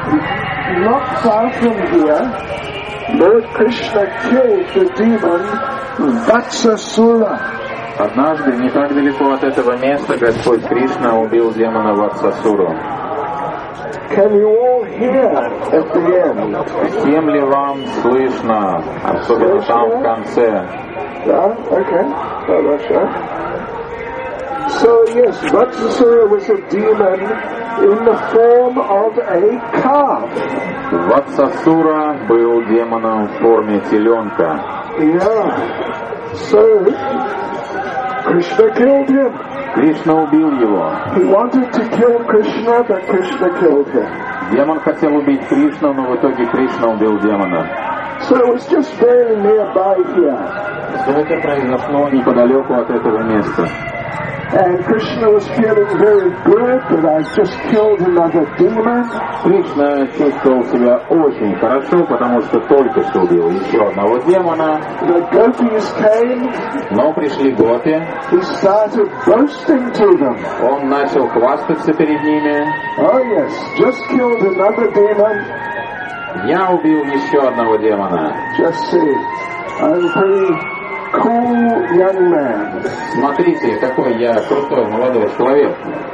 not far from here, Lord Krishna killed the demon Vatsasura. Однажды, не так далеко от этого места, Господь Кришна убил демона Ватсасуру. Can you all hear at the end? Всем ли вам слышно, особенно там в конце? Yeah, okay. Oh, that's right. So yes, Vatsasura was a demon in the form of a calf. Ватсасура был демоном в форме теленка. Yeah. So Krishna killed him. Кришна убил его. He wanted to kill Krishna, but Krishna killed him. Демон хотел убить Кришну, но в итоге Кришна убил демона. So it was just very nearby here. Все это произошло неподалеку от этого места. And Krishna was feeling very good that I just killed another demon. Кришна чувствовал себя очень хорошо, потому что только что убил еще одного демона. The gopis came. Но пришли гопи. He started boasting to them. Он начал хвастаться перед ними. Oh yes, just killed another demon. Я убил еще одного демона. Just see, I'm pretty cool young man. Смотрите, какой я крутой молодой человек.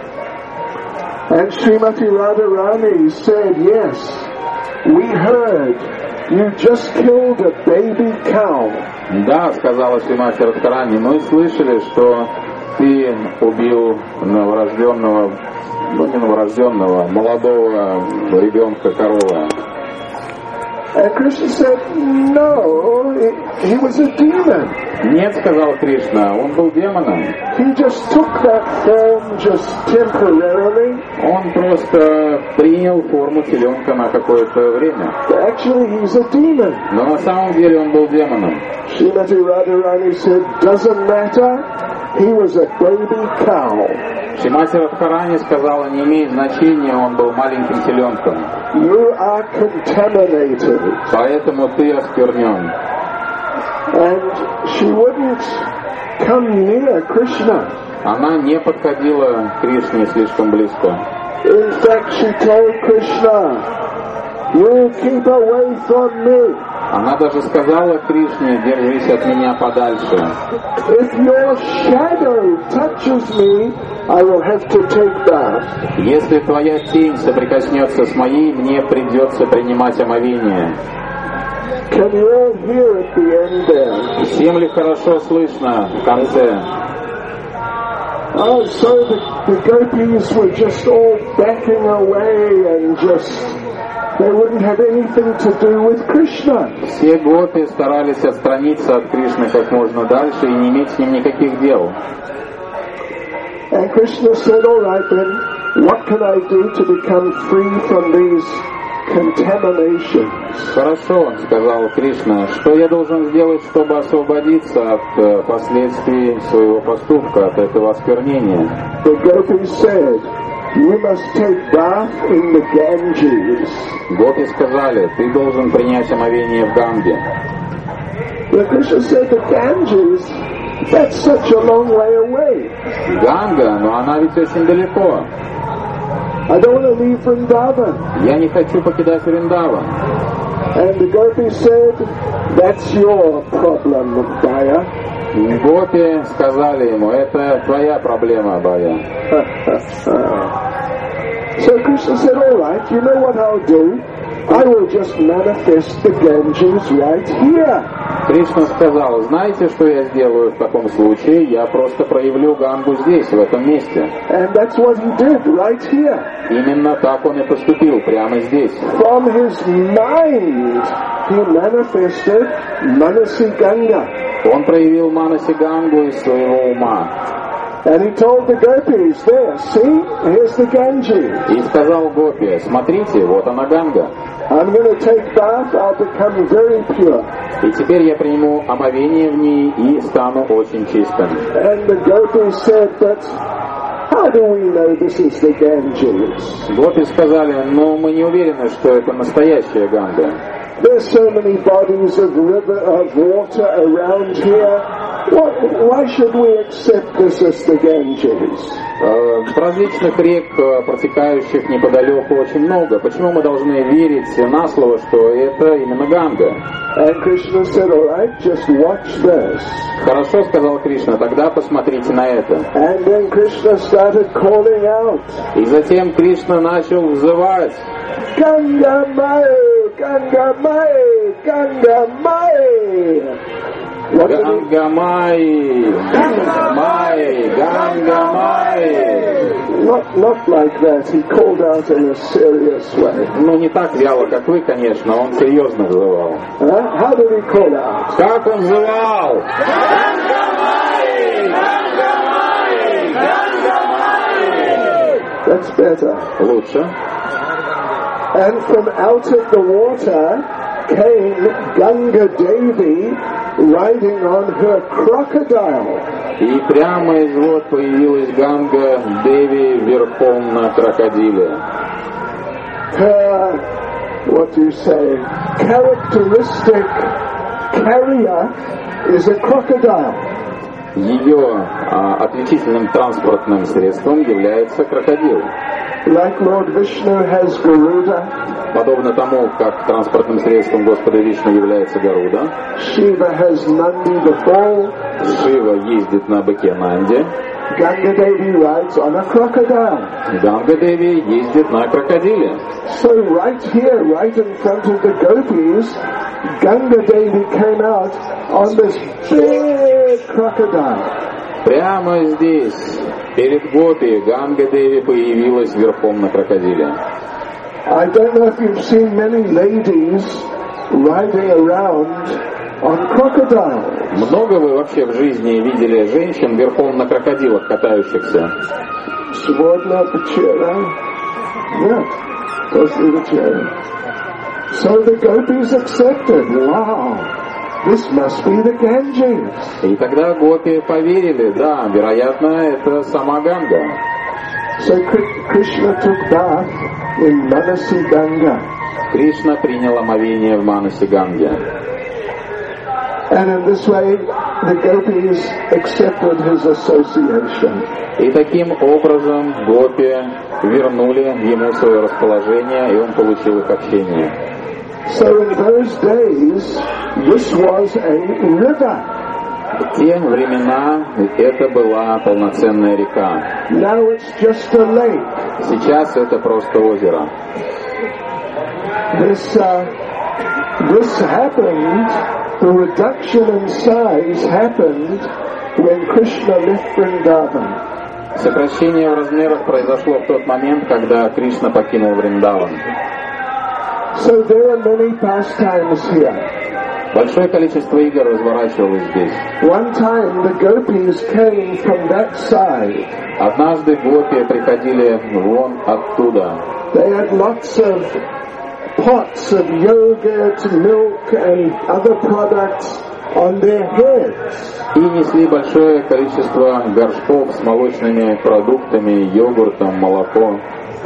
And Srimati Radharani said, yes, we heard you just killed a baby cow. Да, сказала Шримати Радхарани, мы слышали, что ты убил новорожденного, не новорожденного, молодого ребенка коровы. And Krishna said, no, he was a demon. Нет, сказал Кришна, он был демоном. He just took that form just temporarily. Он просто принял форму теленка на какое-то время. Actually, he's a demon. Но на самом деле он был демоном. Srimati Radharani said, doesn't matter. He was a baby cow. Шримати Радхарани сказала, не имеет значения, он был маленьким теленком. You are contaminated. Поэтому ты осквернен. And she wouldn't come near Krishna. Она не подходила к Кришне слишком близко. In fact, she told Krishna, you keep away from me. Она даже сказала Кришне, держись от меня подальше. If your shadow touches me, I will have to take bath. Если твоя тень соприкоснется с моей, мне придется принимать омовение. Can you all hear at the end there? Всем ли хорошо слышно в конце? Oh, so the gopis were just all backing away and they wouldn't have anything to do with Krishna. Все гопи старались отстраниться от Кришны как можно дальше и не иметь с ним никаких дел. And Krishna said, all right then, what can I do to become free from these contaminations? Хорошо, сказал Кришна, что я должен сделать, чтобы освободиться от последствий своего поступка, от этого осквернения? The gopis said, you must take bath in the Ganges. Гопи сказали, ты должен принять омовение в Ганге. But Krishna said, the Ganges, that's such a long way away. Ганга, но она ведь очень далеко. I don't want to leave Vrindavan. Я не хочу покидать Вриндаван. And the gopis said, that's your problem, Baya. Гопи сказали ему, это твоя проблема, Бая. So Krishna said, all right, you know what I'll do? I will just manifest the Ganges right here. Кришна сказал, знаете, что я сделаю в таком случае? Я просто проявлю Гангу здесь, в этом месте. And that's what he did right here. Именно так он и поступил, прямо здесь. From his mind, he manifested Manasi Ganga. Он проявил Манаси Гангу из своего ума. And he told the gopis, there, see, here's the Ganges. И сказал Гопи, смотрите, вот она Ганга. I'm going to take bath, I'll become very pure. И теперь я приму омовение в ней и стану очень чистым. And the gopis said, but how do we know this is the Ganges? Гопи сказали, но мы не уверены, что это настоящая Ганга. There's so many bodies of water around here. Why should we accept this as the Ganges? Различных рек, протекающих неподалеку, очень много. Почему мы должны верить на слово, что это именно Ганга? And Krishna said, all right, just watch this. Хорошо, сказал Кришна, тогда посмотрите на это. And then Krishna started calling out. И затем Кришна начал взывать. Ganga Mai, Ganga Mai, Ganga Mai. Ганга Май, Ганга Май, Ганга Май. Not like that. He called out in a serious way. Ну, не так вяло, как вы, конечно, он серьезно взывал. How did he call out? Как он взывал? Ганга Май, Ганга Май, Ганга Май. That's better. Лучше. And from out of the water came Ganga Devi riding on her crocodile. И прямо из вод появилась Ганга Деви верхом на крокодиле. Her, what do you say, characteristic carrier is a crocodile. Ее отличительным транспортным средством является крокодил. Like Lord Vishnu has Garuda, Подобно тому, как транспортным средством Господа Вишну является Гаруда, Shiva has Nandi the bull, Шива ездит на быке Нанди, Ganga Devi rides on a crocodile. Ганга Деви ездит на крокодиле. So right here, right in front of the gopis, Ganga Devi came out on this big crocodile. Прямо здесь, перед Гопи, Ганга Деви появилась верхом на крокодиле. I don't know if you've seen many ladies riding around on crocodiles. Много вы вообще в жизни видели женщин верхом на крокодилах катающихся? Svordna Pachera. Yeah, Gosri Pachera. So the gopis accepted. Wow, this must be the Ganges. И тогда гопи поверили, да, вероятно, это сама Ганга. So Krishna took bath in Manasi Ganga. Кришна принял омовение в Манасе Ганге. And in this way, the gopis accepted his association. И таким образом гопи вернули ему свое расположение, и он получил их общение. So in those days, this was a river. В те времена это была полноценная река. Now it's just a lake. Сейчас это просто озеро. This happened, the reduction in size happened when Krishna left Vrindavan. Сокращение в размерах произошло в тот момент, когда Кришна покинул Вриндаван. So there are many pastimes here. Большое количество игр разворачивалось здесь. One time the gopis came from that side. Однажды гопи приходили вон оттуда. They had lots of pots of yogurt, milk and other products on their heads. И несли большое количество горшков с молочными продуктами, йогуртом, молоком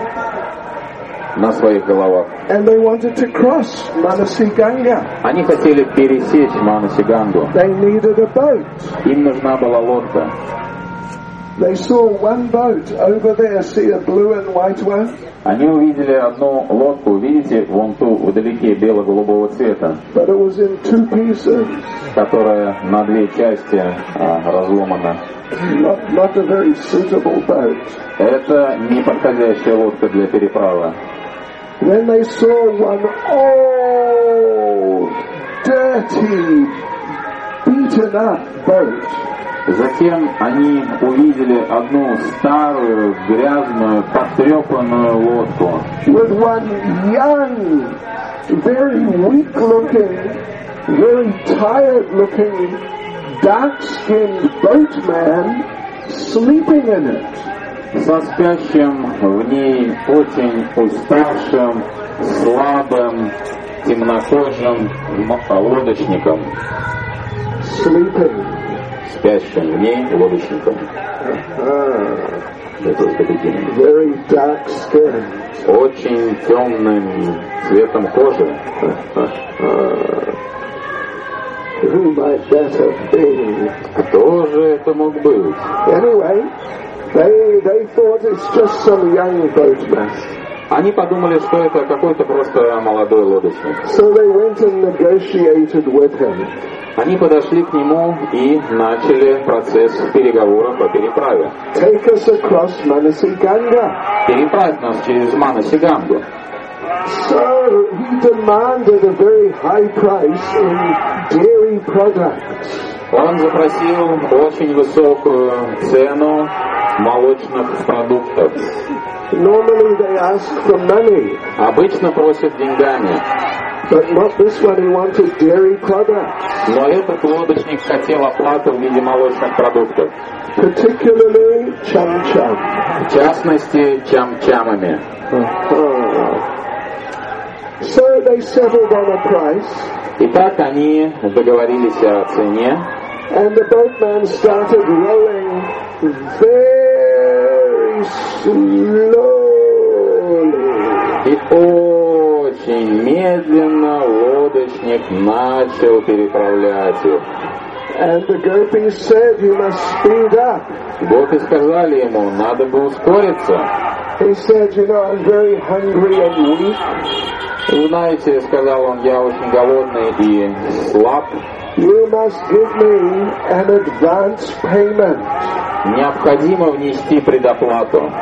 на своих головах. And they wanted to cross Manasi Ganga. Они хотели пересечь Манаси Гангу. They needed a boat. Им нужна была лодка. They saw one boat over there, see a blue and white one? Они увидели одну лодку, видите, вон ту вдалеке бело-голубого цвета, But it was in two pieces. которая на две части разломана. Not a very suitable boat. Это не подходящая лодка для переправы. Then they saw one old, dirty, beaten up boat. Затем они увидели одну старую, грязную, потрепанную лодку. With one young, very weak-looking, very tired-looking, dark-skinned boatman sleeping in it. Со спящим в ней очень уставшим, слабым, темнокожим лодочником. Sleeping. Спящим в ней лодочником. Very dark skin. Очень темным цветом кожи. Who might that have been? Кто же это мог быть? Anyway, they thought it's just some young boatman. Они подумали, что это какой-то просто молодой лодочник. So they went and negotiated with him. Они подошли к нему и начали процесс переговоров о переправе. Take us across Manasi Ganga. Переправь нас через Манасигангу. So he demanded a very high price in dairy products. Он запросил очень высокую цену молочных продуктов. Normally they ask for money, Обычно просят деньгами, but not this one. He wanted dairy products, но этот лодочник хотел оплату в виде молочных продуктов, particularly cham-cham. в частности, чам-чамами. So they settled on a price, Итак, они договорились о цене, and the boatman started rowing very slowly. и очень медленно лодочник начал переправлять их. And the gopis said, "You must speed up." Гопи сказали ему, надо бы ускориться. He said, "You know, I'm very hungry and weak. Вы знаете, сказал он, я очень голодный и слаб. You must give me an advance payment." Необходимо внести предоплату.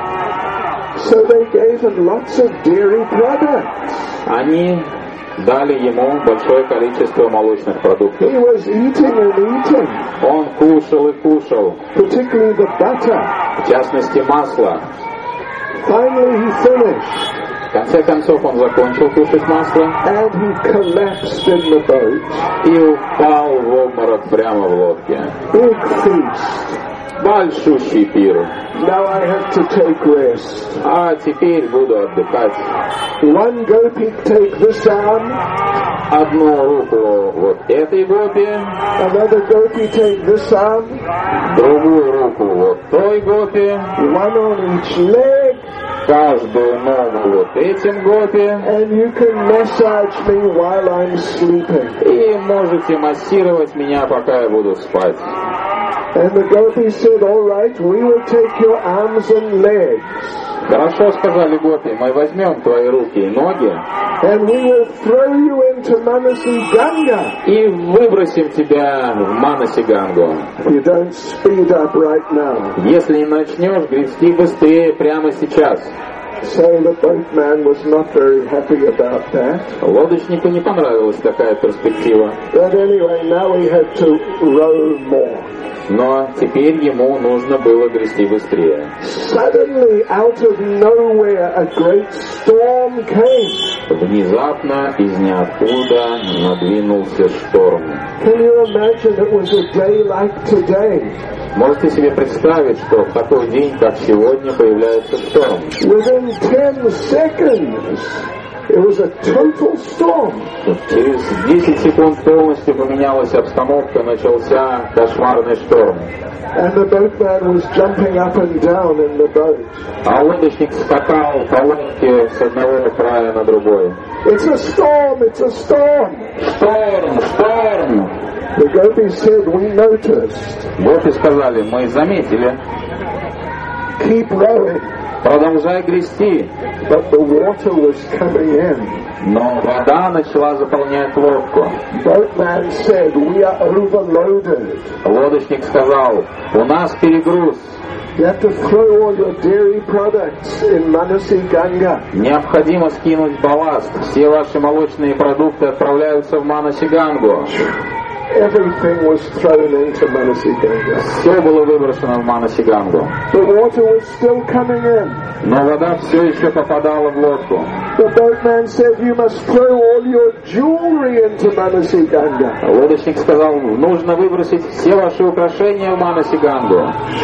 So they gave him lots of dairy products. Они дали ему большое количество молочных продуктов. He was eating and eating, Он кушал и кушал, particularly the butter. в частности масло. Finally he finished, В конце концов он закончил кушать масло and he collapsed in the boat. и упал в обморок прямо в лодке. Big feast. Большущий пир. Now I have to take rest. А теперь буду отдыхать. One gopi take this arm, Одну руку вот этой гопи, another gopi take this arm, другую руку вот той гопи, one on each leg, каждую ногу вот этим гопи, and you can massage me while I'm sleeping. и можете массировать меня, пока я буду спать. And the gopi said, "All right, we will take your arms and legs, Хорошо, сказали гопи, мы возьмем твои руки и ноги and we will throw you into Manasi Ganga и выбросим тебя в Манасигангу. if you don't speed up right now." Если не начнешь грести быстрее прямо сейчас. So the boatman was not very happy about that. Лодочнику не понравилась такая перспектива. But anyway, now he had to row more. Но теперь ему нужно было грести быстрее. Suddenly, out of nowhere, a great storm came. Внезапно из ниоткуда надвинулся шторм. Can you imagine it was a day like today? Можете себе представить, что в такой день, как сегодня, появляется шторм? Within 10 seconds, it was a total storm. Через 10 секунд полностью поменялась обстановка, начался кошмарный шторм. And the boatman was jumping up and down in the boat. А лодочник скакал по лодке с одного края на другой. It's a storm, it's a storm. Шторм, шторм! The gopis said, "We noticed. Гопи сказали, мы заметили, Keep rowing." продолжай грести. But the water was coming in. Но вода начала заполнять лодку. Boatman said, "We are overloaded. Лодочник сказал, у нас перегруз. You have to throw all your dairy products in Manasi Ganga." Необходимо скинуть балласт. Все ваши молочные продукты отправляются в Манасигангу. Everything was thrown into Manasi Ganga. Все было выброшено в Манасигангу. The water was still coming in. Но вода все еще попадала в лодку. The boatman said, "You must throw all your jewelry into Manasi Ganga." Лодочник сказал, нужно выбросить все ваши украшения в Манасигангу.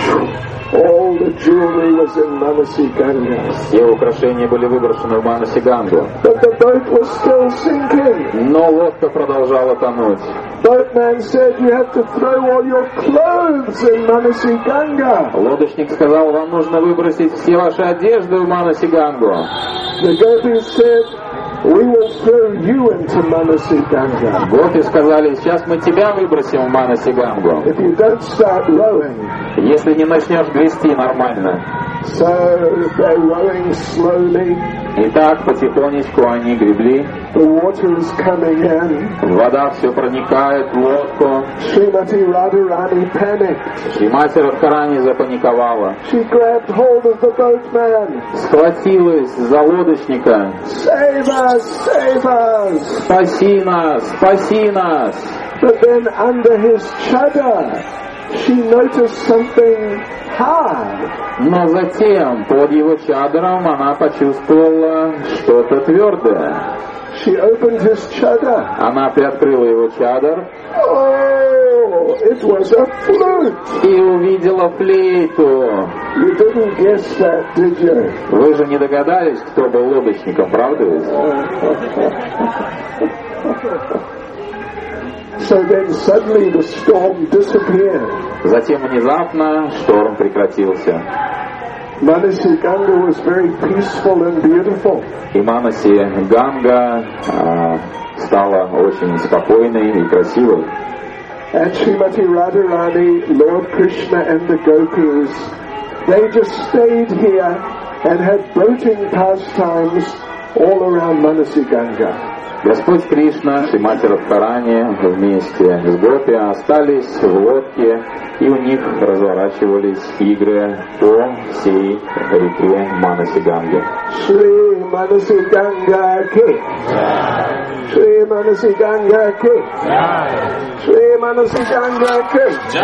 All the jewelry was in Manasi Ganga. Все украшения были выброшены в Манасигангу. But the boat was still sinking. Но лодка продолжала тонуть. Boatman said, "You have to throw all your clothes in Manasi Ganga." Лодочник сказал, вам нужно выбросить все ваши одежды в Манасигангу. The gopis said, we will throw you into Manasi Ganga. Гопи сказали, сейчас мы тебя выбросим в Манаси Гангу, If you don't start rowing. если не начнешь грести нормально. So they're rowing slowly. И так потихонечку они гребли. The water is coming in. Вода все проникает в лодку. Srimati Radharani panicked. Шримати Радхарани запаниковала. She grabbed hold of the boatman. Схватилась за лодочника. Save us! Save us! Спаси нас! Спаси нас! But then under his chadar, she noticed something hard. Но затем под его чадром она почувствовала что-то твердое. She opened his chadar. Она приоткрыла его чадр. Oh, it was a flute. И увидела флейту. You didn't guess that, did you? Вы же не догадались, кто был лодочником, правда ведь? So then suddenly the storm disappeared. Затем внезапно шторм прекратился. Manasi Ganga was very peaceful and beautiful. И Манаси Ганга стала очень спокойной и красивой. And Srimati Radharani, Lord Krishna and the gopis, they just stayed here and had boating pastimes all around Manasi Ganga. Господь Кришна, Шримати Радхарани вместе с Гопи остались в лодке, и у них разворачивались игры по всей реке Манаси Ганги. Shri Manasi Ganga ki. Shri Manasi Ganga ki. Shri Manasi Ganga ki.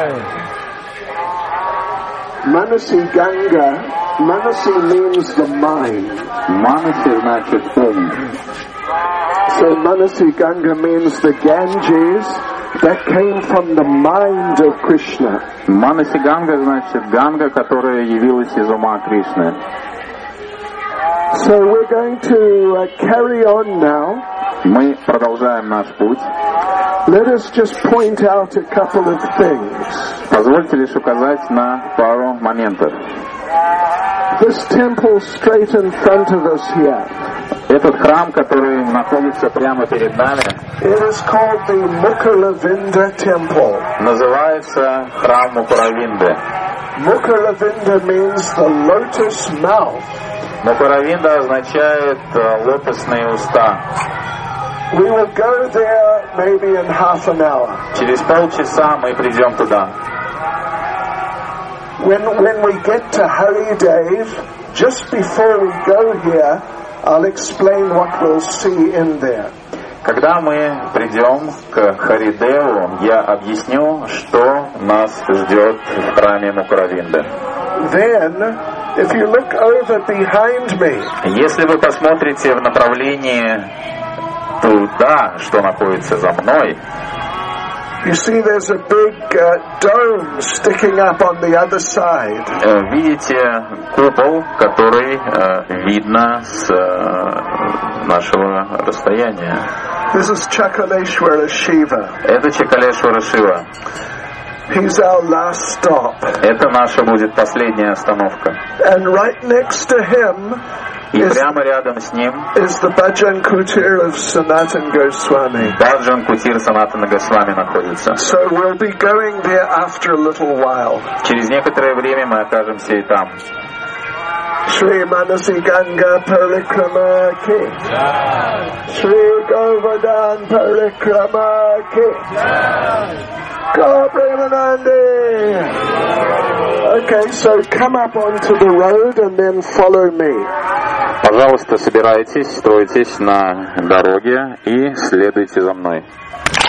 Manasi Ganga, Manasi means the mind. Манаси значит ум. So Manasi Ganga means the Ganges that came from the mind of Krishna. Манаси Ганга значит Ганга, которая явилась из ума Кришны. So we're going to carry on now. Мы продолжаем наш путь. Let us just point out a couple of things. Позвольте лишь указать на пару моментов. This temple straight in front of us here. Этот храм, который находится прямо перед нами, It is called the Mukulavinda temple. называется храм Мукуравинды. Mukulavinda means the lotus mouth. Мукуравинда означает лотосные уста. We will go there maybe in half an hour. Через полчаса мы придем туда. When we get to Haridev, just before we go here, I'll explain what we'll see in there. Когда мы придем к Харидеву, я объясню, что нас ждет в храме Мукуравинды. Then, if you look over behind me, если вы посмотрите в направлении туда, что находится за мной, you see there's a big dome sticking up on the other side. Видите купол, который видно с нашего расстояния. This is Chakaleshwara Shiva. Это Чакалешвара Шива. He's our last stop. Это наша будет последняя остановка. And right next to him И прямо рядом с ним is the Bhajan Kutir of Sanatana Goswami. Баджан Кутир Санатана Госвами находится. So we'll be going there after a little while. Через некоторое время мы окажемся и там. Shri Manasi Ganga Parikrama Ki. Shri Govardhan Parikrama Ki. Go Premanandi. Okay, so come up onto the road and then follow me. Пожалуйста, собирайтесь, стройтесь на дороге и следуйте за мной.